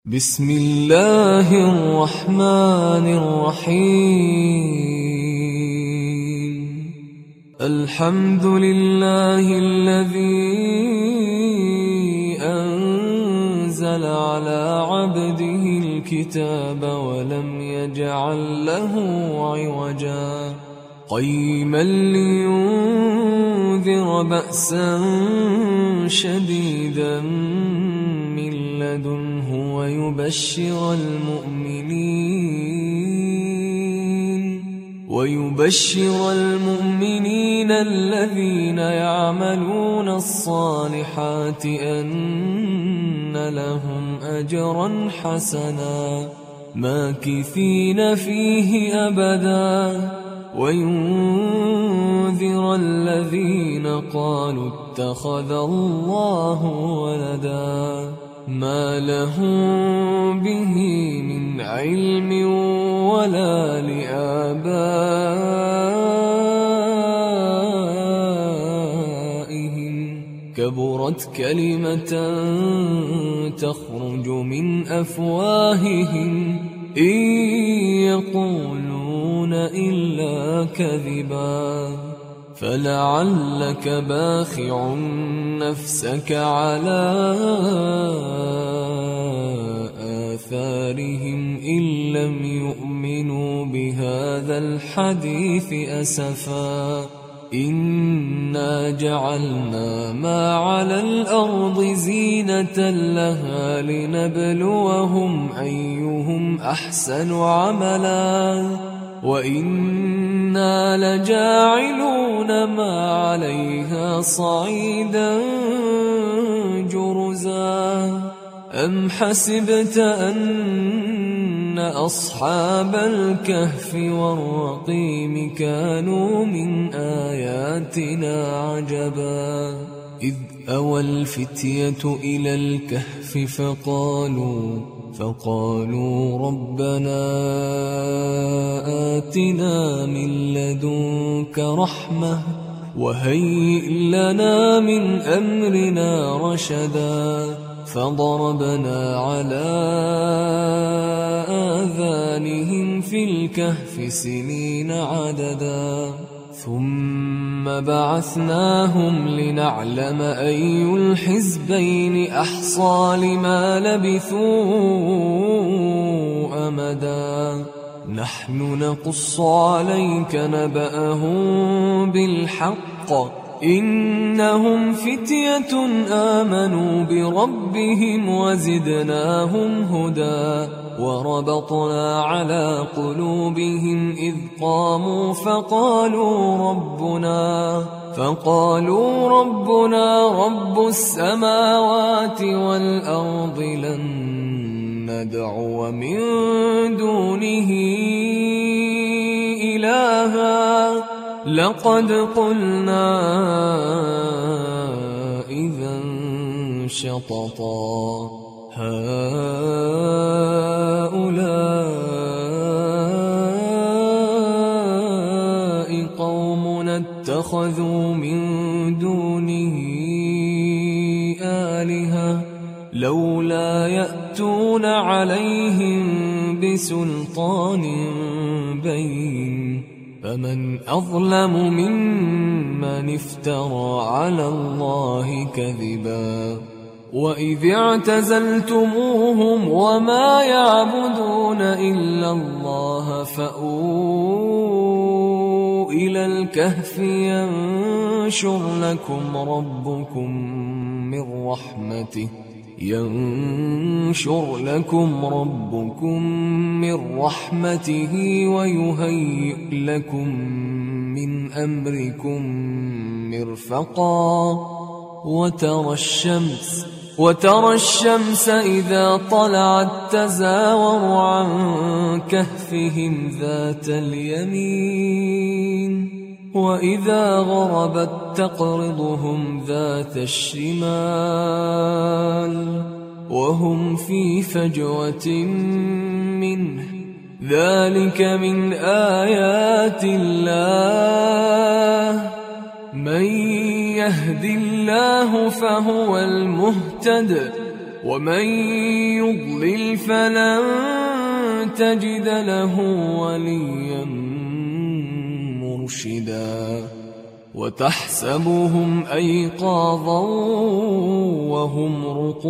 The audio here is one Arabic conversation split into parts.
بسم الله الرحمن الرحيم. الحمد لله الذي أنزل على عبده الكتاب ولم يجعل له عوجا قيما لينذر بأسا شديدا من لدنه ويبشر المؤمنين الذين يعملون الصالحات أن لهم أجرا حسنا ماكثين فيه أبدا وينذر الذين قالوا اتخذ الله ولدا ما لهم به من علم ولا لآبائهم كبرت كلمة تخرج من أفواههم إن يقولون إلا كذبا فلعلك باخع نفسك على آثارهم إن لم يؤمنوا بهذا الحديث أسفا إنا جعلنا ما على الأرض زينة لها لنبلوهم أيهم أحسن عملا وإنا لجاعلون ما عليها صعيدا جرزا أم حسبت أن أصحاب الكهف والرقيم كانوا من آياتنا عجبا إذ أوى الفتية إلى الكهف فقالوا ربنا آتنا من لدنك رحمة وهيئ لنا من أمرنا رشدا فضربنا على آذانهم في الكهف سنين عددا ثم بعثناهم لنعلم أي الحزبين أحصى لما لبثوا أمدا نحن نقص عليك نبأهم بالحق إنهم فتية آمنوا بربهم وزدناهم هدى وربطنا على قلوبهم إذ قاموا فقالوا ربنا رب السماوات والأرض لن ندعو من دونه إلها لقد قلنا إذا شططا هؤلاء قومنا اتخذوا من دونه آلهة لولا يأتون عليهم بسلطان بين فمن أظلم ممن افترى على الله كذبا وإذ اعتزلتموهم وما يعبدون إلا الله فأووا إلى الكهف ينشر لكم ربكم من رحمته ويهيئ لكم من أمركم مرفقا وترى الشمس إذا طلعت تزاور عن كهفهم ذات اليمين وإذا غربت تقرضهم ذات الشمال وهم في فجوة منه ذلك من آيات الله من يهد الله فهو المهتد ومن يضلل فلن تجد له وليا مرشدا وتحسبهم أيقاظا وهم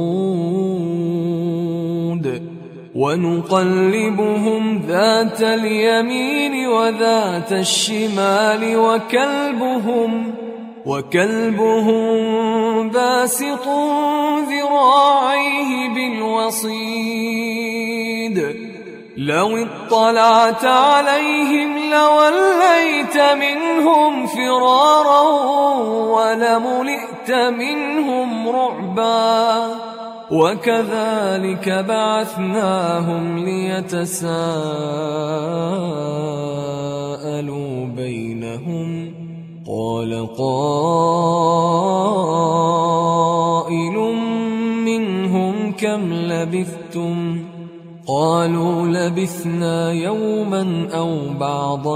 رقود ونقلبهم ذات اليمين وذات الشمال وكلبهم باسط ذراعيه بالوصيد لو اطلعت عليهم لوليت منهم فرارا ولملئت منهم رعبا وكذلك بعثناهم ليتساءلوا بينهم قال قائل منهم كم لبثتم قالوا لبثنا يوما أو بعض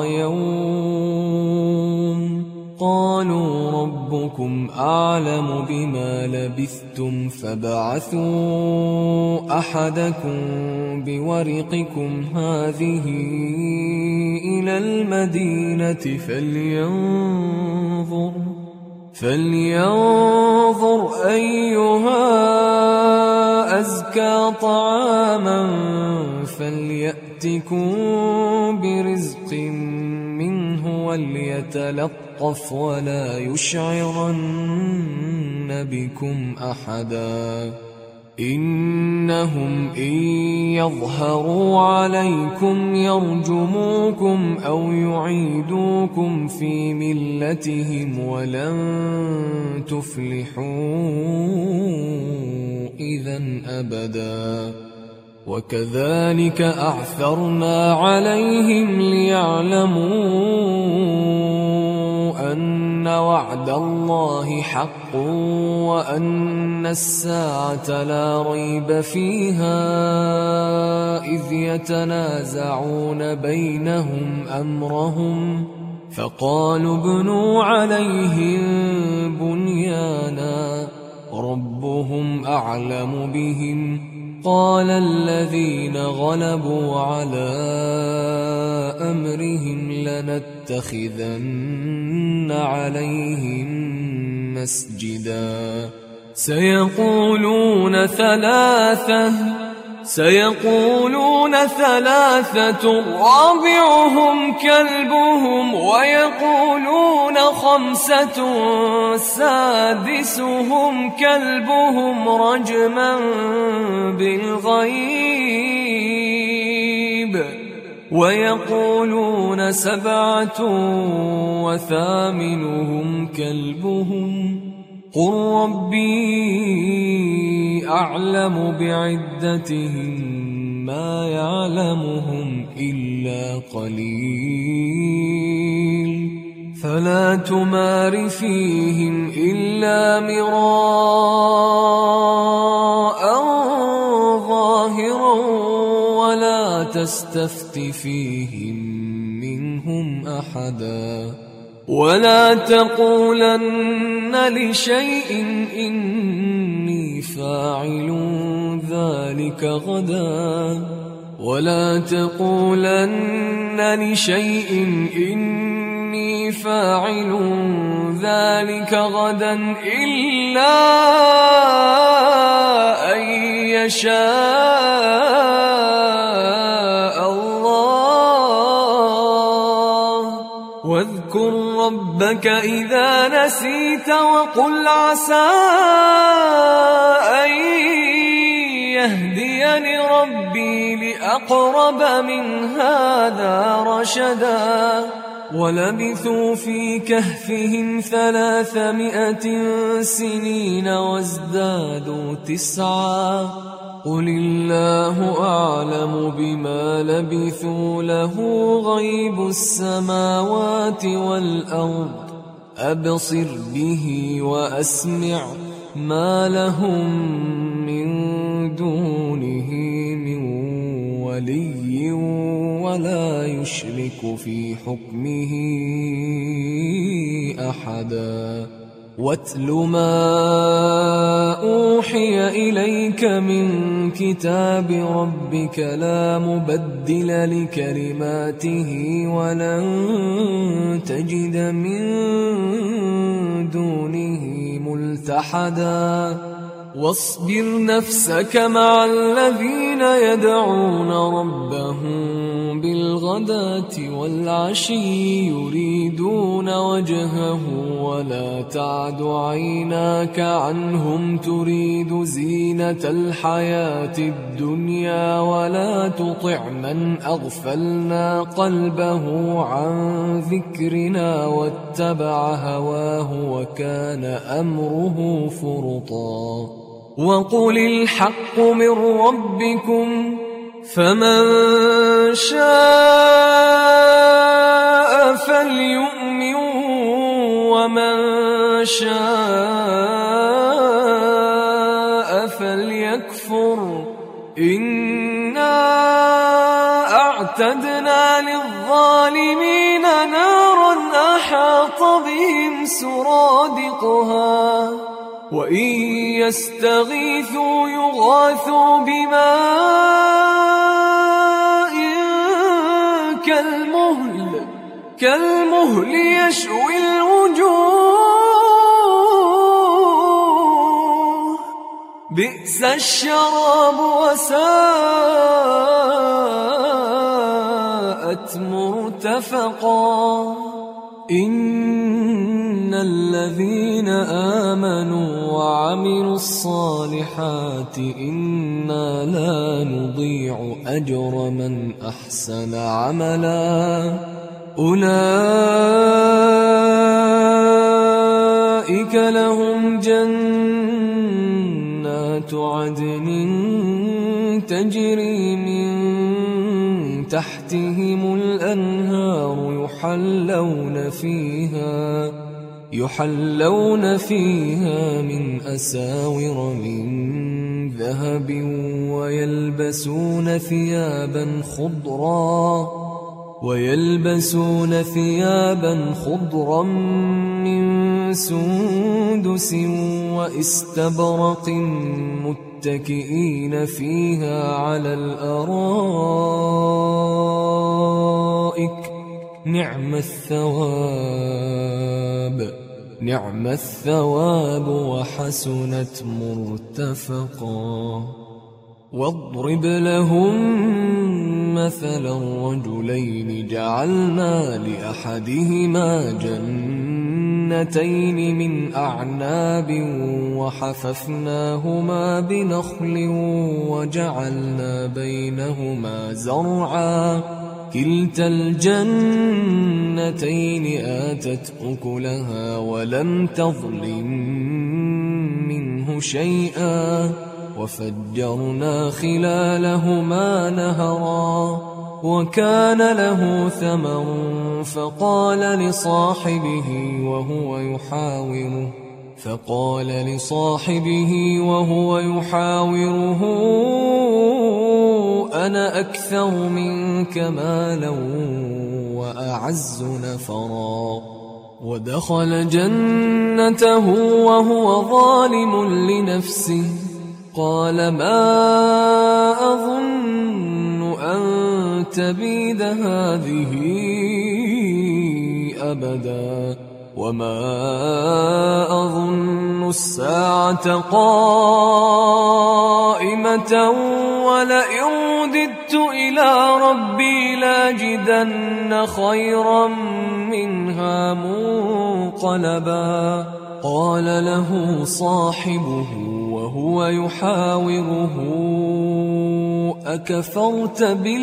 يوم قالوا ربكم أعلم بما لبثتم فابعثوا أحدكم بورقكم هذه إلى المدينة فلينظر أيها أزكى طعاما فليأتكم برزق منه وليتلطف ولا يشعرن بكم أحدا إنهم إن يظهروا عليكم يرجموكم أو يعيدوكم في ملتهم ولن تفلحوا إذا أبدا وكذلك أعثرنا عليهم ليعلموا أن وعد الله حق وأن الساعة لا ريب فيها إذ يتنازعون بينهم أمرهم فقالوا ابنوا عليهم بنيانا ربهم أعلم بهم قال الذين غلبوا على أمرهم لنتخذن عليهم مسجدا سيقولون ثلاثة رابعهم كلبهم ويقولون خمسة سادسهم كلبهم رجما بالغيب ويقولون 7 وثامنهم كلبهم قل ربي أعلم بعدتهم ما يعلمهم إلا قليل فلا تمار فيهم إلا مراء ظاهرا ولا تستفت فيهم منهم أحدا ولا تقولن لشيء إني فاعل ذلك غدا ولا تقولن لشيء إني فاعل ذلك غدا إلا أن يشاء الله واذكر ربك إذا نسيت وقل عسى أن يهديني ربي لأقرب من هذا رشدا ولبثوا في كهفهم 300 سنين وازدادوا 9 قل الله أعلم بما لبثوا له غيب السماوات والأرض أبصر به وأسمع ما لهم من دونه من ولي ولا يشرك في حكمه أحدا واتل ما أوحي إليك من كتاب ربك لا مبدل لكلماته ولن تجد من دونه ملتحدا واصبر نفسك مع الذين يدعون ربهم بالغداة والعشي يريدون وجهه ولا تعد عيناك عنهم تريد زينة الحياة الدنيا ولا تطع من أغفلنا قلبه عن ذكرنا واتبع هواه وكان أمره فرطا وقل الحق من ربكم فمن شاء فليؤمن ومن شاء فليكفر إنا أعتدنا للظالمين نارا أحاط بهم سرادقها وإن يستغيثوا يغاثوا بماء كالمهل يشوي الوجوه بئس الشراب وساءت مرتفقا إن الذين آمنوا وعملوا الصالحات إنا لا نضيع أجر من أحسن عملا أولئك لهم جنات عدن تجري من تحتهم الأنهار يحلون فيها من أساور من ذهب ويلبسون ثيابا خضرا من سندس وإستبرق متكئين فيها على الأرائك نعم الثواب وحسنت مرتفقا واضرب لهم مثلا رجلين جعلنا لأحدهما جنتين من أعناب وحففناهما بنخل وجعلنا بينهما زرعا كلتا الجنتين آتت أكلها ولم تظلم منه شيئا وفجرنا خلالهما نهرا وكان له ثمر فقال لصاحبه وهو يحاوره أنا أكثر منك مالا وأعز نفرا ودخل جنته وهو ظالم لنفسه قال ما أظن أن تبيد هذه أبدا وما أظن الساعة قائمة ولئن رددت إلى ربي لاجدن خيرا منها منقلبا قال له صاحبه وهو يحاوره أكفرت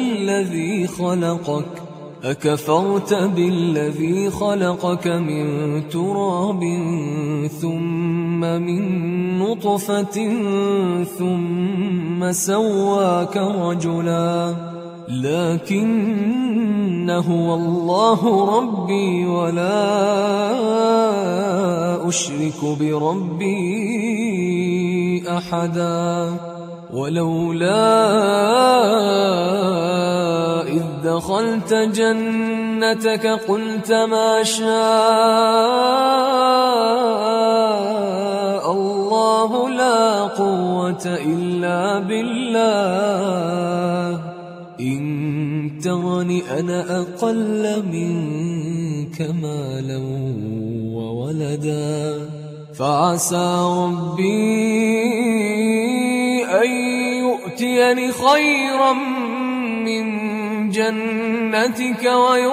بالذي خلقك من تراب ثم من نطفة ثم سواك رجلا لكن هو الله ربي ولا أشرك بربي أحدا ولولا إذ دخلت جنتك جنتك قلت ما شاء الله لا قوة إلا بالله إن ترني أنا أقل منك مالا وولدا فعسى ربي أن يؤتيني خيرا من جنتك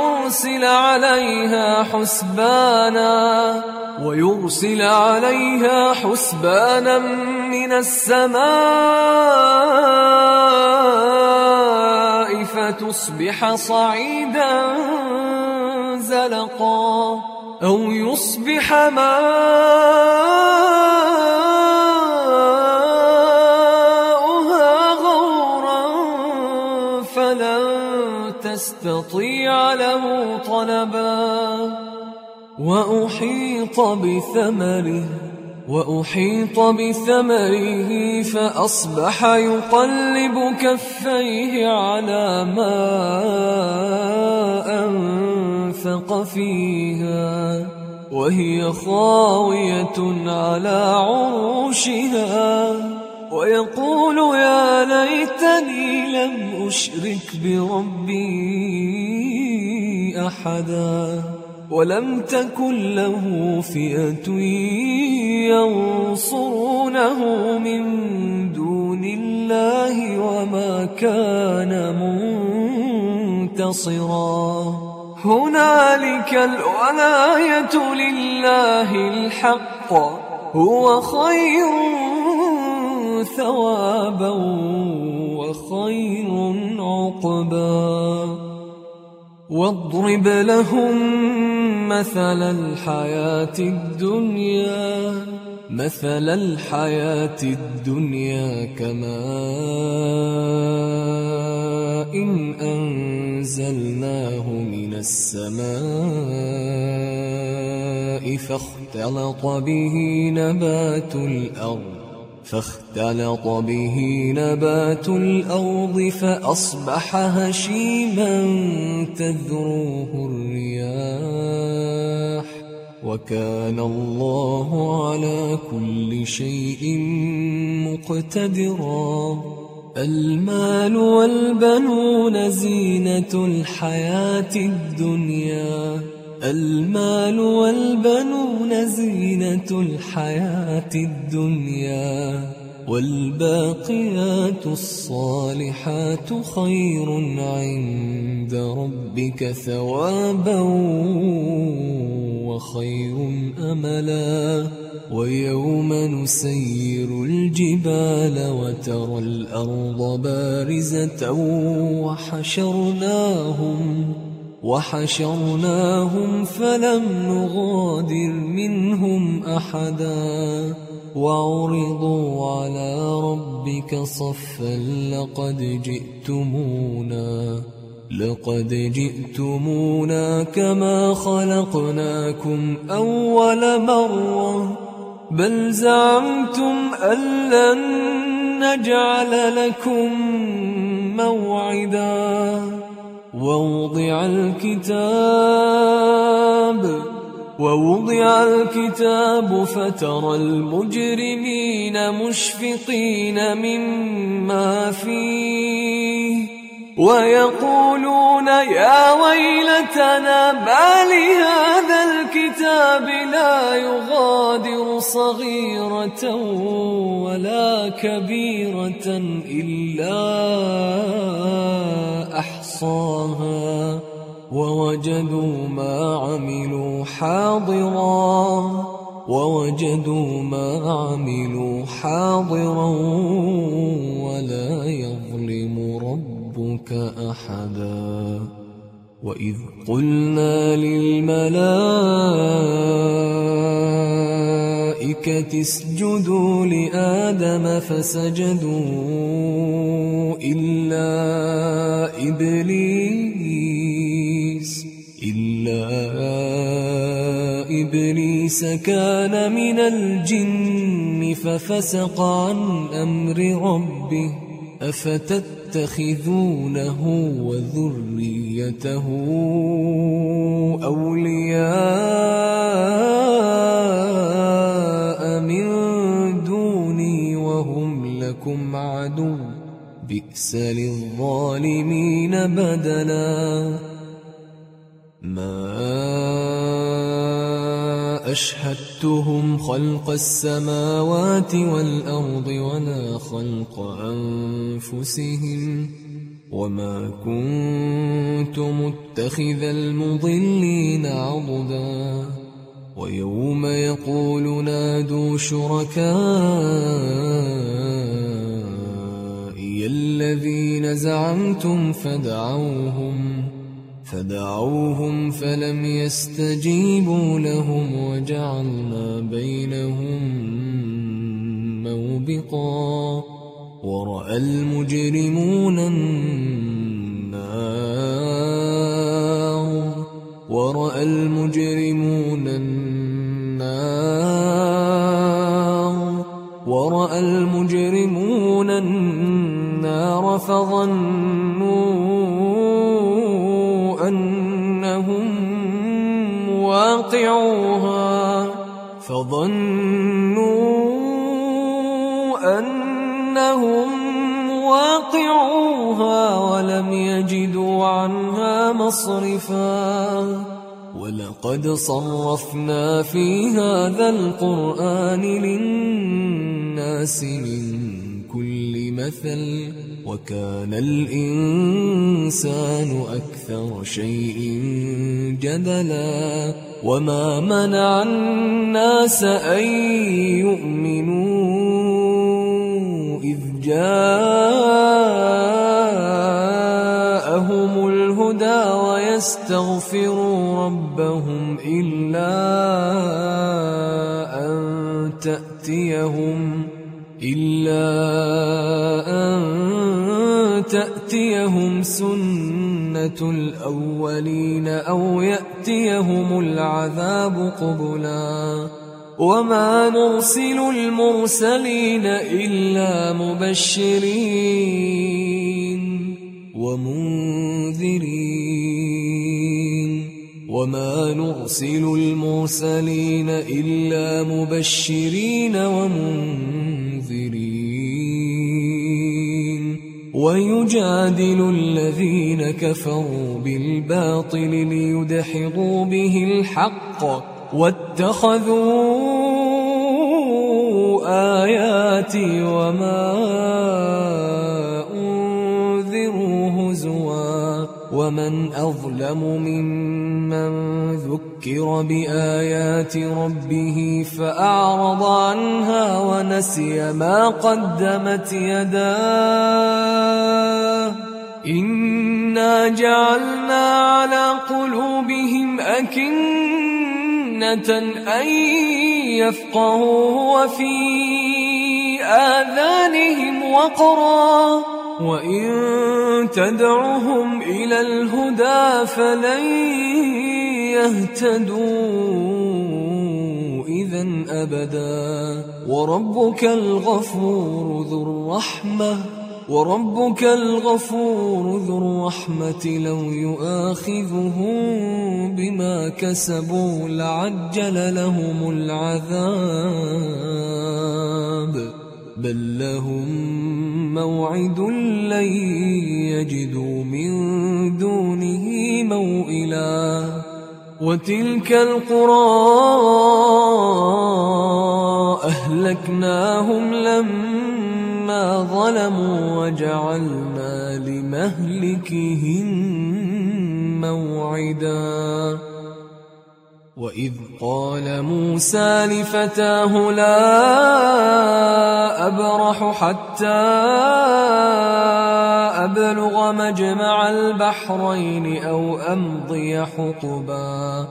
ويرسل عليها حسبانا من السماء فتصبح صعيدا زلقا أو يصبح ماؤها غورا فلن تستطيع له طلبا وأحيط بثمره فأصبح يقلب كفيه على ما أنفق فيها وهي خاوية على عروشها ويقول يا ليتني لم أشرك بربي أحدا ولم تكن له فئة ينصرونه من دون الله وما كان منتصرا هنالك الولاية لله الحق هو خير ثوابا وخير عقبا واضرب لهم مثل الحياة الدنيا كماء إن أنزلناه من السماء فاختلط به نبات الأرض فأصبح هشيما تذروه الرياح وكان الله على كل شيء مقتدرا المال والبنون زينة الحياة الدنيا والباقيات الصالحات خير عند ربك ثوابا وخير أملا ويوم نسير الجبال وترى الأرض بارزة وحشرناهم فلم نغادر منهم أحدا وعرضوا على ربك صفا لقد جئتمونا كما خلقناكم أول مرة بل زعمتم أن لن نجعل لكم موعدا ووضع الكتاب فترى المجرمين مشفقين مما فيه ويقولون يا ويلتنا ما لهذا الكتاب لا يغادر صغيرة ولا كبيرة إلا أحصاها ووجدوا ما عملوا حاضرا ولا يظلم ربك أحدا وإذ قلنا للملائكة اسجدوا لآدم فسجدوا إلا إبليس كان من الجن ففسق عن أمر ربه أفتتخذونه وذريته أولياء من دوني وهم لكم عدو بئس للظالمين بدلا ما أشهدتهم خلق السماوات والأرض ولا خلق أنفسهم وما كنت متخذ المضلين عضدا ويوم يقول نادوا شركائي الذين زعمتم فدعوهم فلم يستجيبوا لهم وجعلنا بينهم موبقا ورأى المجرمون النار فظنوا أنهم واقعوها ولم يجدوا عنها مصرفا ولقد صرفنا في هذا القرآن للناس من كل مثل وكان الإنسان أكثر شيء جدلا وما منع الناس أن يؤمنوا إذ جاءهم الهدى ويستغفروا ربهم إلا أن تأتيهم سنة الأولين أو يأتيهم العذاب قبلا وما نرسل المرسلين إلا مبشرين ومنذرين وما نرسل المرسلين إلا مبشرين ومنذرين ويجادل الذين كفروا بالباطل ليدحضوا به الحق واتخذوا آياتي وما أنذروا هزوا ومن أظلم ممن ذكر بآيات ربه فأعرض عنها ونسي ما قدمت يداه إنا جعلنا على قلوبهم أكنة أن يفقهوا وفي آذانهم وقرا وإن تدعهم إلى الهدى فلن يهتدوا إذن أبدا وربك الغفور ذو الرحمة لو يؤاخذهم بما كسبوا لعجل لهم العذاب بل لهم موعد لن يجدوا من دونه موئلا وتلك القرى أهلكناهم لما ظلموا وجعلنا لمهلكهم موعدا وإذ قال موسى لفتاه لا أبرح حتى أبلغ مجمع البحرين أو أمضي حقبا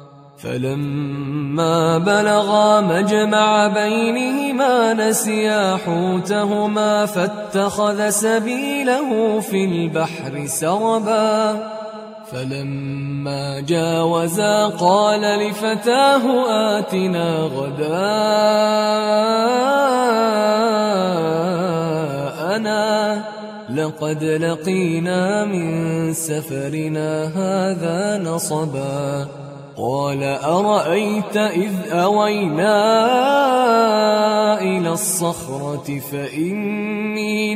فلما بلغا مجمع بينهما نسيا حوتهما فاتخذ سبيله في البحر سربا فلما جاوزا قال لفتاه آتنا غداءنا لقد لقينا من سفرنا هذا نصبا قال أرأيت إذ أوينا إلى الصخرة فإني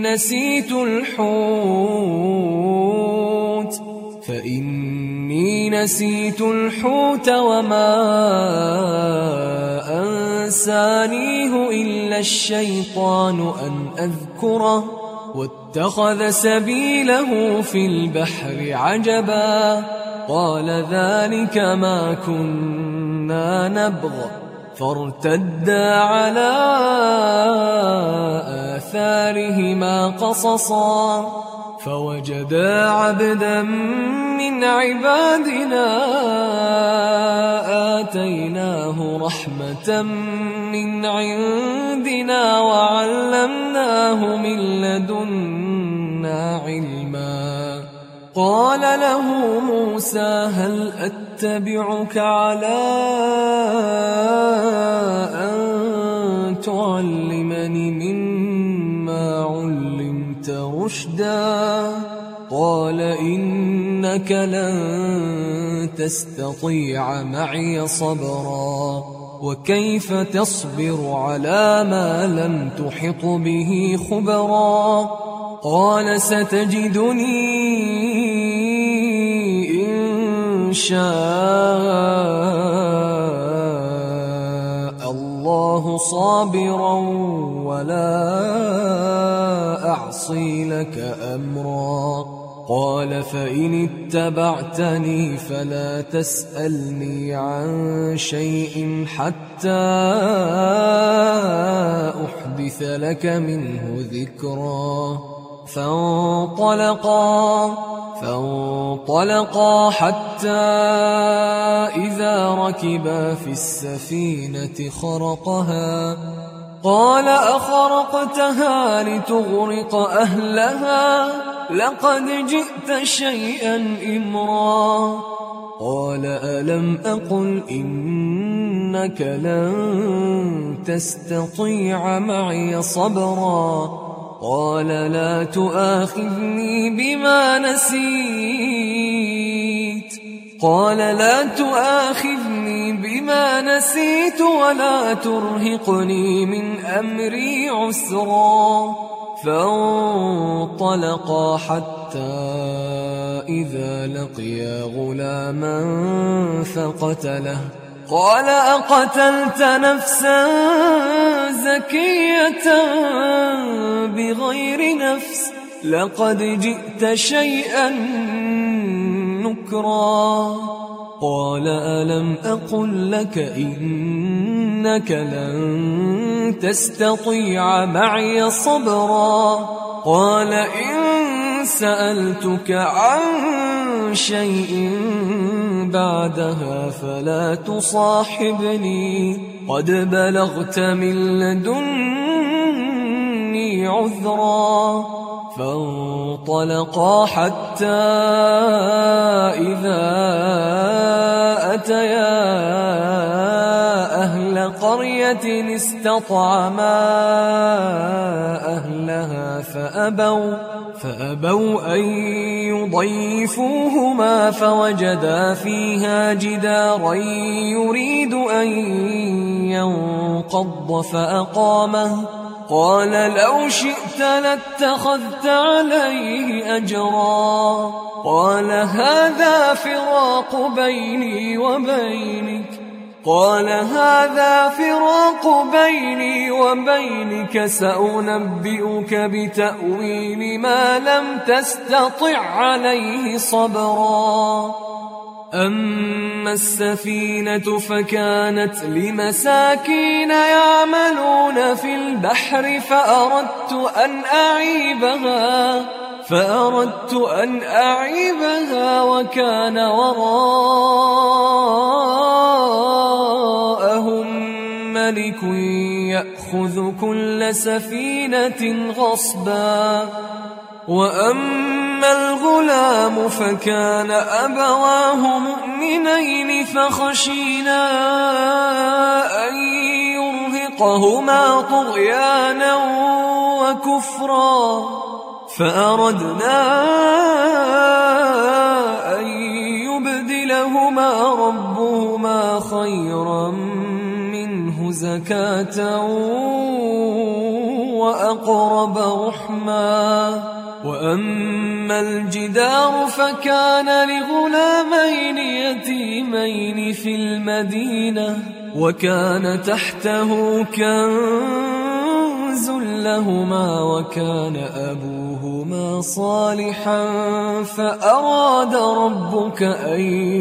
نسيت الحوت وما أنسانيه إلا الشيطان أن أذكره واتخذ سبيله في البحر عجبا قال ذلك ما كنا نبغ فارتدا على آثارهما قصصا فوجدا عبدا من عبادنا آتيناه رحمة من عندنا وعلمناه من لدنا علما قال له موسى هل أتبعك على أن تعلمني مما علمت رشدا قال إنك لن تستطيع معي صبرا وكيف تصبر على ما لم تحط به خبرا قال ستجدني إن شاء الله صابرا ولا أعصي لك أمرا قال فإن اتبعتني فلا تسألني عن شيء حتى أحدث لك منه ذكرا فانطلقا حتى إذا ركبا في السفينة خرقها قال أخرقتها لتغرق أهلها لقد جئت شيئا إمرا قال ألم أقل إنك لن تستطيع معي صبرا قال لا تؤاخذني بما نسيت ولا ترهقني من أمري عسرا فانطلقا حتى إذا لقيا غلاما فقتله قال أقتلت نفسا زكية بغير نفس لقد جئت شيئا نكرا قال ألم أقل لك إنك لن تستطيع معي صبرا قال إن سألتك عن شيء بعدها فلا تصاحبني قد بلغت من لدني عذرا فانطلقا حتى إذا أتيا أهل قرية استطعما أهلها فأبوا أن يضيفوهما فوجدا فيها جدارا يريد أن ينقض فأقامه قال لو شئت لاتخذت عليه أجرا قال هذا فراق بيني وبينك سأنبئك بتأويل ما لم تستطع عليه صبرا أما السفينة فكانت لمساكين يعملون في البحر فأردت أن أعيبها وكان وراءهم ملك يأخذ كل سفينة غصبا وأما الغلام فكان أبواه مؤمنين فخشينا أن يرهقهما طغيانا وكفرا فأردنا أن يبدلهما ربهما خيرا منه زكاة وأقرب رحما. وأما الجدار فكان لغلامين يتيمين في المدينة وكان تحته كنز لهما وكان أبوهما صالحا فأراد ربك أن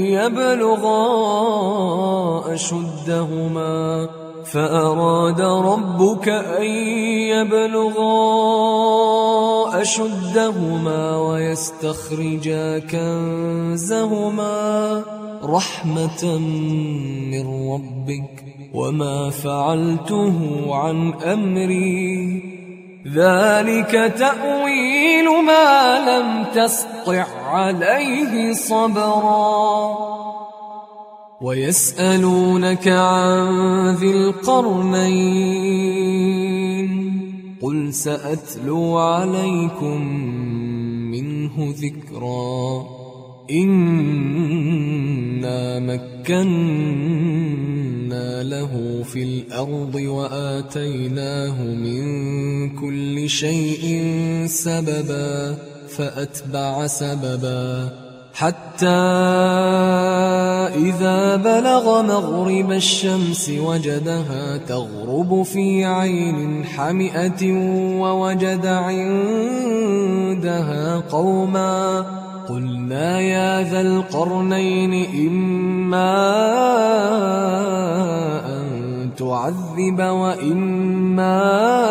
يبلغا أشدهما ويستخرجا كنزهما رحمة من ربك وما فعلته عن أمري ذلك تأويل ما لم تسطع عليه صبرا. ويسألونك عن ذي القرنين قل سأتلو عليكم منه ذكرا. إنا مكنا له في الأرض وآتيناه من كل شيء سببا فأتبع سببا حتى إذا بلغ مغرب الشمس وجدها تغرب في عين حمئة ووجد عندها قوما قلنا يا ذا القرنين إما أن تعذب وإما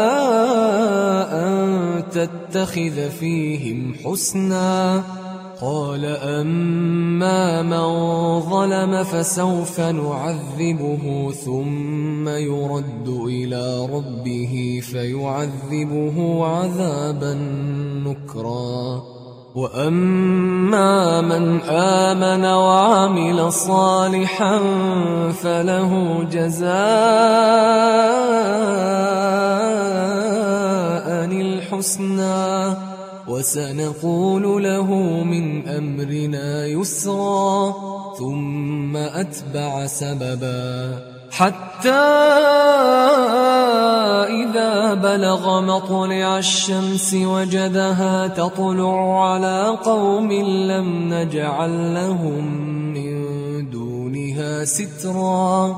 أن تتخذ فيهم حسنا. قال أما من ظلم فسوف نعذبه ثم يرد إلى ربه فيعذبه عذابا نكرا. وأما من آمن وعمل صالحا فله جزاء الحسنى وسنقول له من أمرنا يسرا. ثم أتبع سببا حتى إذا بلغ مطلع الشمس وجدها تطلع على قوم لم نجعل لهم من دونها سترا.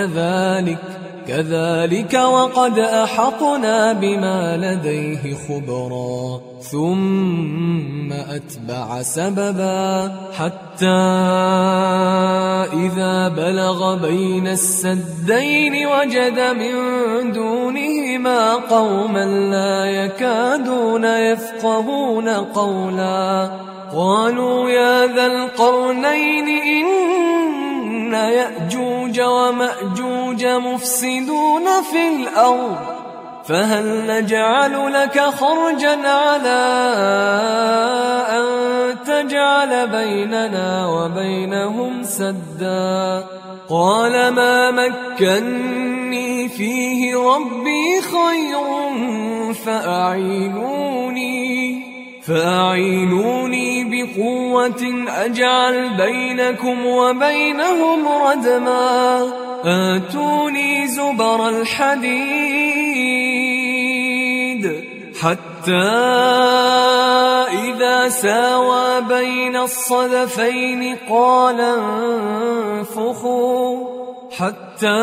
كذلك وقد أحطنا بما لديه خبرا. ثم أتبع سببا حتى إذا بلغ بين السدين وجد من دونهما قوما لا يكادون يفقهون قولا. قالوا يا ذا القرنين إن يأجوج ومأجوج مفسدون في الأرض فهل نجعل لك خرجا على أن تجعل بيننا وبينهم سدا. قال ما مكني فيه ربي خير فأعينوني بقوة أجعل بينكم وبينهم ردما. آتوني زبر الحديد حتى إذا ساوى بين الصدفين قال انفخوا حتى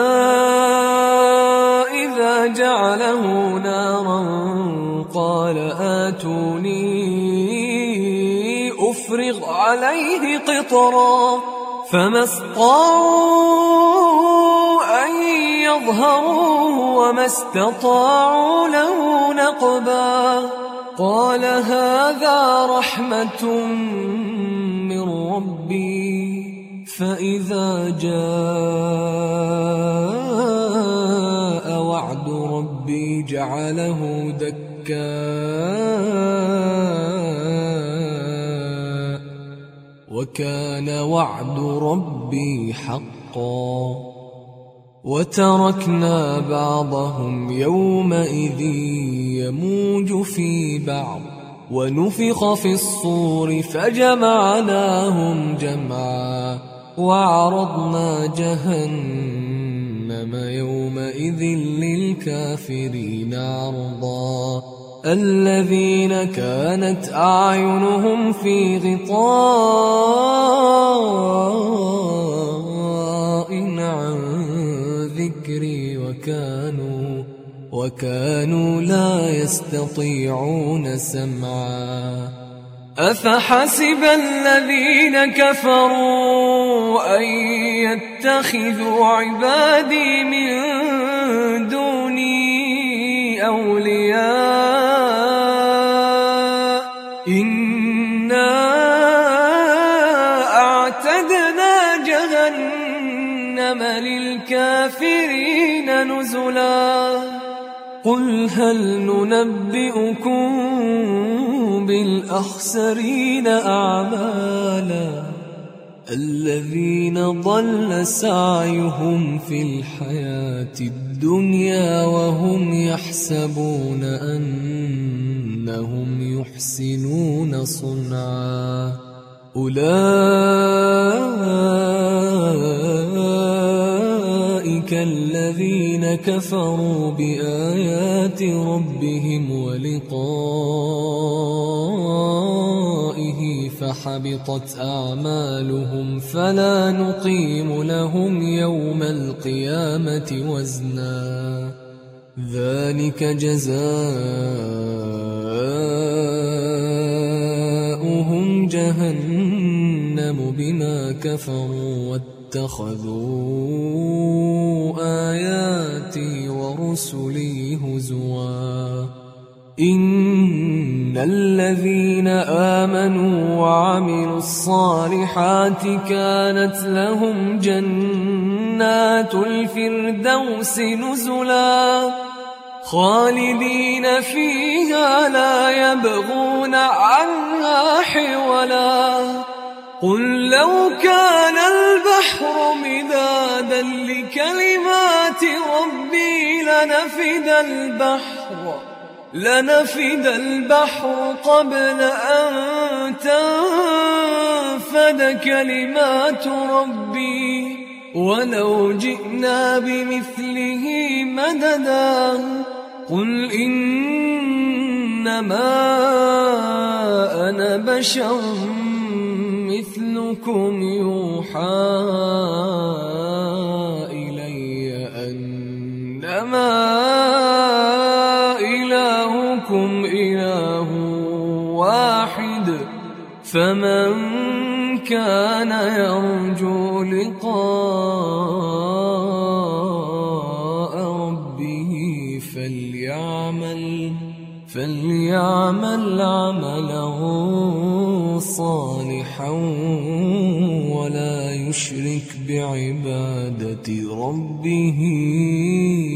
إذا جعله نارا قال آتوني أفرغ عليه قطرا. فما استطاعوا أن يظهروه وما استطاعوا له نقبا. قال هذا رحمة من ربي فإذا جاء وعد ربي جعله دكا وكان وعد ربي حقا. وتركنا بعضهم يومئذ يموج في بعض ونفخ في الصور فجمعناهم جمعا وعرضنا جهنم يومئذ للكافرين عرضا الذين كانت أعينهم في غطاء عن ذكري وكانوا لا يستطيعون سمعا أفحسب الذين كفروا أن يتخذوا عبادي من دوني أولياء إنا أعتدنا جهنم للكافرين نزلا قل هل ننبئكم بالأخسرين أعمالا الذين ضل سعيهم في الحياة الدنيا وهم يحسبون أنهم يحسنون صنعا أولئك الذين كفروا بآيات ربهم ولقائه فحبطت أعمالهم فلا نقيم لهم يوم القيامة وزنا ذلك جزاؤهم جهنم بما كفروا واتخذوا آياتي ورسلي هزوا إن الذين آمنوا وعملوا الصالحات كانت لهم جنات الفردوس نزلا خالدين فيها لا يبغون عنها حولا قل لو كان البحر مدادا لكلمات ربي لنفد البحر قبل أن تنفد كلمات ربي ولو جئنا بمثله مددا قل إنما أنا بشر مثلكم يوحى إلي أنما إلهكم إله واحد فمن كان يرجو لقاء ربه فليعمل عملا صالحا ولا يشرك بعبادة ربه